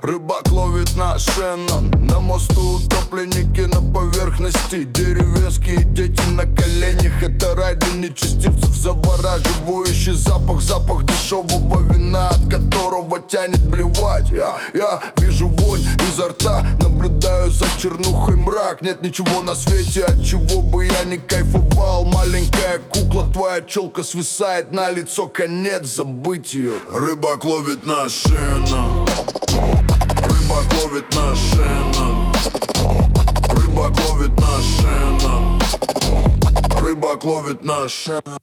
Рыбак ловит на шеннон. На мосту утопленники на поверхности. Деревенские дети на коленях. Это рай для нечестивцев, завораживающий запах. Запах дешевого вина, от которого тянет блевать. Я вижу вонь изо рта, наблюдаю за чернухой мрак. Нет ничего на свете, от чего бы я не кайфовал. Маленькая кукла, твоя челка свисает на лицо, конец, забыть ее. Рыбак ловит на шеннон. Рыбак ловит на шеннон. Рыбак ловит на шеннон. Рыбак ловит на шеннон.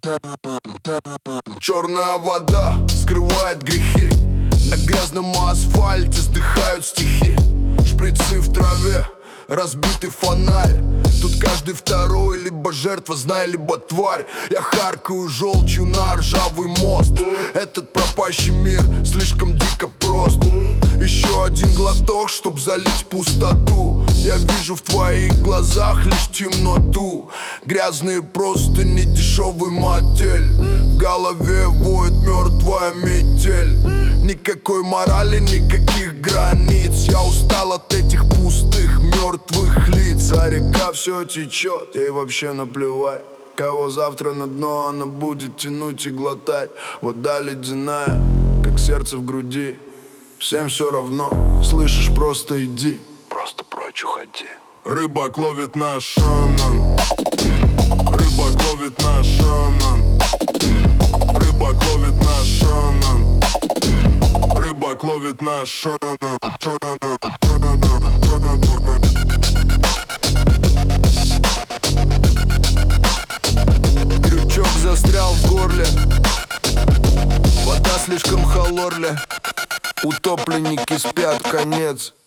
Черная вода скрывает грехи. На грязном асфальте вздыхают стихи. Шприцы в траве, разбитый фонарь. Тут каждый второй либо жертва, знай, либо тварь. Я харкаю желчью на ржавый мост. Этот пропащий мир слишком дико прост. Еще один глоток, чтоб залить пустоту. Я вижу в твоих глазах лишь темноту. Грязные простыни, дешевый мотель. В голове воет мертвая метель. Никакой морали, никаких границ. Я устал от этих пустых мертвых лиц. А река все течет, ей вообще наплевать. Кого завтра на дно она будет тянуть и глотать. Вода ледяная, как сердце в груди. Всем все равно, слышишь, просто иди. Просто прочь уходи. Рыбак ловит на шеннон. Рыбак ловит на шеннон. Рыбак ловит на шеннон. Рыбак ловит на шеннон. Крючок застрял в горле. Вода слишком холодная. Утопленники спят, конец.